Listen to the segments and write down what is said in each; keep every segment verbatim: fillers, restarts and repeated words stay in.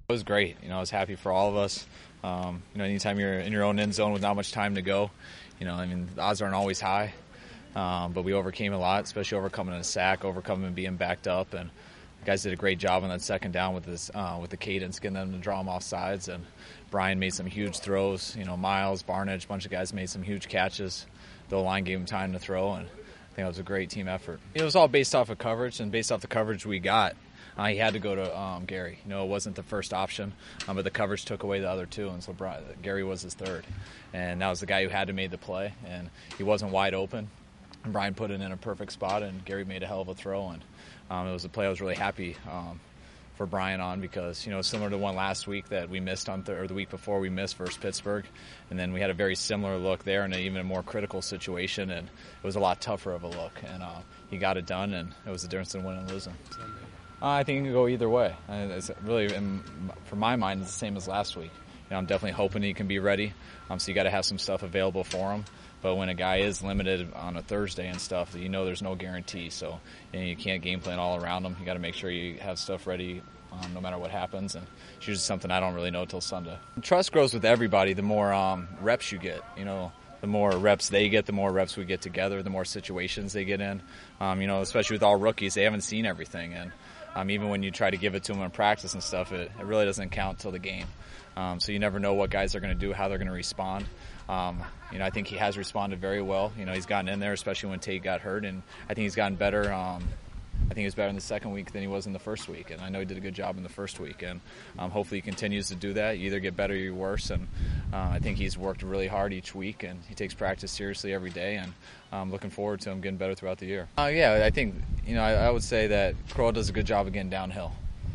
It was great. You know, I was happy for all of us. Um, you know, anytime you're in your own end zone with not much time to go, you know, I mean, the odds aren't always high. Um, but we overcame a lot, especially overcoming a sack, overcoming being backed up, and the guys did a great job on that second down with this, uh, with the cadence, getting them to draw them off sides. And Brian made some huge throws. You know, Miles, Barnidge, a bunch of guys made some huge catches. The line gave him time to throw, and I think it was a great team effort. It was all based off of coverage, and based off the coverage we got, uh, he had to go to um, Gary. You know, it wasn't the first option, um, but the coverage took away the other two, and so Brian, Gary was his third. And that was the guy who had to make the play, and he wasn't wide open. And Brian put it in a perfect spot, and Gary made a hell of a throw. And um, it was a play I was really happy um, for Brian on because, you know, similar to one last week that we missed on, th- or the week before we missed versus Pittsburgh. And then we had a very similar look there in an even more critical situation, and it was a lot tougher of a look. And uh, he got it done, and it was the difference in winning and losing. Uh, I think it can go either way. Uh, it's really, in, for my mind, it's the same as last week. You know, I'm definitely hoping he can be ready, um, so you got to have some stuff available for him. But when a guy is limited on a Thursday and stuff, you know there's no guarantee. So you know, you can't game plan all around him. You got to make sure you have stuff ready um, no matter what happens. And it's usually something I don't really know until Sunday. Trust grows with everybody the more um, reps you get. You know, the more reps they get, the more reps we get together, the more situations they get in. Um, you know, especially with all rookies, they haven't seen everything. And um, even when you try to give it to them in practice and stuff, it, it really doesn't count till the game. Um, so you never know what guys are going to do, how they're going to respond. Um, you know, I think he has responded very well. You know, he's gotten in there, especially when Tate got hurt, and I think he's gotten better. Um, I think he was better in the second week than he was in the first week, and I know he did a good job in the first week, and um, hopefully he continues to do that. You either get better or you're worse, and uh, I think he's worked really hard each week, and he takes practice seriously every day, and I'm looking forward to him getting better throughout the year. Uh, yeah, I think, you know, I, I would say that Crowell does a good job of getting downhill.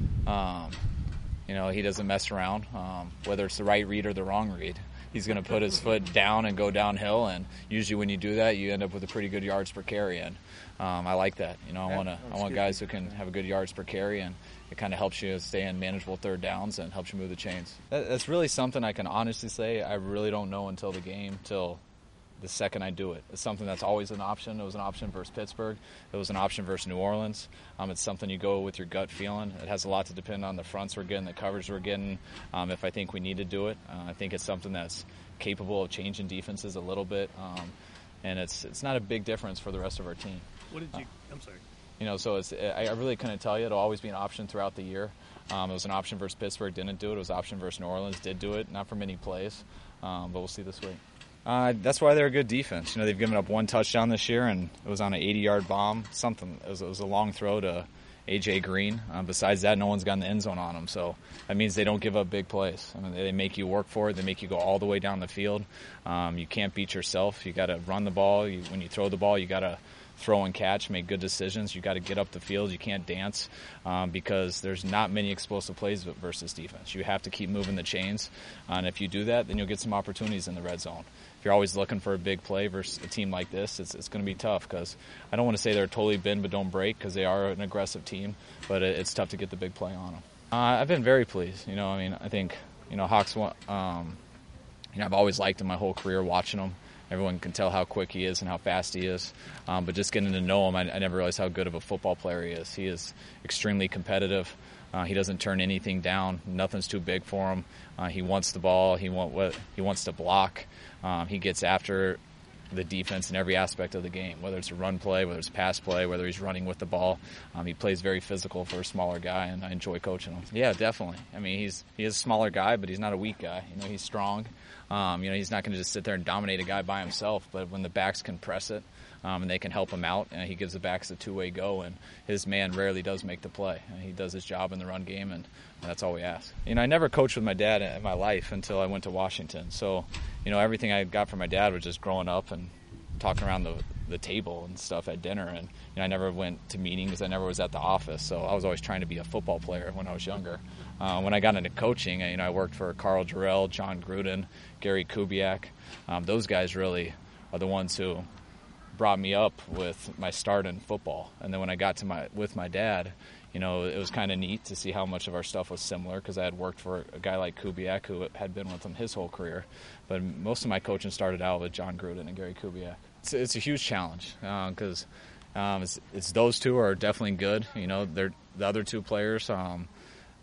Um, you know, he doesn't mess around, um, whether it's the right read or the wrong read. He's going to put his foot down and go downhill, and usually when you do that, you end up with a pretty good yards per carry, and um, I like that. You know, I want to, I want guys who can have a good yards per carry, and it kind of helps you stay in manageable third downs and helps you move the chains. That, that's really something I can honestly say I really don't know until the game, till the second I do it. It's something that's always an option. It was an option versus Pittsburgh. It was an option versus New Orleans. Um, it's something you go with your gut feeling. It has a lot to depend on the fronts we're getting, the coverage we're getting, um, if I think we need to do it. Uh, I think it's something that's capable of changing defenses a little bit, um, and it's it's not a big difference for the rest of our team. What did you – I'm sorry. You know, so it's, I really couldn't tell you. It'll always be an option throughout the year. Um, it was an option versus Pittsburgh, didn't do it. It was an option versus New Orleans, did do it. Not for many plays, um, but we'll see this week. Uh, that's why they're a good defense. You know, they've given up one touchdown this year, and it was on an eighty-yard bomb. Something. It was, it was a long throw to A J Green. Uh, besides that, no one's gotten the end zone on them. So that means they don't give up big plays. I mean, they make you work for it. They make you go all the way down the field. Um, you can't beat yourself. You got to run the ball. You, when you throw the ball, you got to throw and catch, make good decisions. You got to get up the field. You can't dance um, because there's not many explosive plays versus defense. You have to keep moving the chains, uh, and if you do that, then you'll get some opportunities in the red zone. If you're always looking for a big play versus a team like this, it's, it's going to be tough because I don't want to say they're totally bend but don't break because they are an aggressive team, but it, it's tough to get the big play on them. Uh, I've been very pleased. You know, I mean, I think, you know, Hawks, um, you know, I've always liked him my whole career watching him. Everyone can tell how quick he is and how fast he is. Um, but just getting to know him, I, I never realized how good of a football player he is. He is extremely competitive. Uh, he doesn't turn anything down. Nothing's too big for him. Uh, he wants the ball. He want what he wants to block. Um, he gets after the defense in every aspect of the game, whether it's a run play, whether it's pass play, whether he's running with the ball. Um, he plays very physical for a smaller guy, and I enjoy coaching him. Yeah, definitely. I mean, he's he is a smaller guy, but he's not a weak guy. You know, he's strong. Um, you know, he's not going to just sit there and dominate a guy by himself, but when the backs can press it um, and they can help him out, and he gives the backs a two-way go, and his man rarely does make the play. And he does his job in the run game, and that's all we ask. You know, I never coached with my dad in my life until I went to Washington. So, you know, everything I got from my dad was just growing up and talking around the the table and stuff at dinner, and you know, I never went to meetings. I never was at the office, so I was always trying to be a football player when I was younger. Uh, when I got into coaching, you know, I worked for Carl Jarrell, John Gruden, Gary Kubiak. Um, those guys really are the ones who brought me up with my start in football. And then when I got to my with my dad, you know, it was kind of neat to see how much of our stuff was similar because I had worked for a guy like Kubiak who had been with him his whole career. But most of my coaching started out with John Gruden and Gary Kubiak. It's, it's a huge challenge because uh, um, it's, it's those two are definitely good. You know, they're the other two players. Um,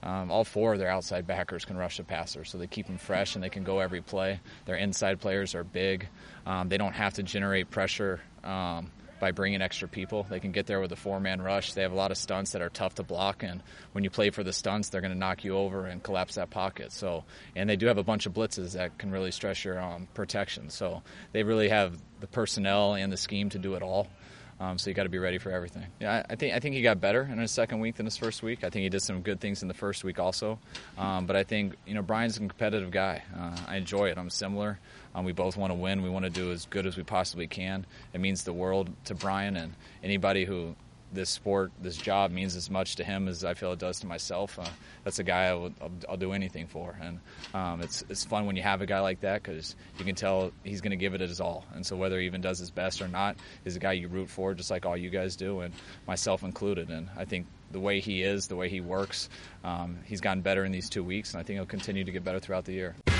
Um, all four of their outside backers can rush the passer, so they keep them fresh and they can go every play. Their inside players are big. Um, they don't have to generate pressure um, by bringing extra people. They can get there with a four-man rush. They have a lot of stunts that are tough to block, and when you play for the stunts, they're going to knock you over and collapse that pocket. So, and they do have a bunch of blitzes that can really stress your um, protection. So they really have the personnel and the scheme to do it all. Um, so you got to be ready for everything. Yeah, I, I think I think he got better in his second week than his first week. I think he did some good things in the first week also. Um, but I think you know Brian's a competitive guy. Uh, I enjoy it. I'm similar. Um, we both want to win. We want to do as good as we possibly can. It means the world to Brian, and anybody who this sport, this job means as much to him as I feel it does to myself. Uh, that's a guy I would, I'll, I'll do anything for, and um, it's it's fun when you have a guy like that because you can tell he's going to give it his all. And so whether he even does his best or not, is a guy you root for, just like all you guys do, and myself included. And I think the way he is, the way he works, um, he's gotten better in these two weeks, and I think he'll continue to get better throughout the year.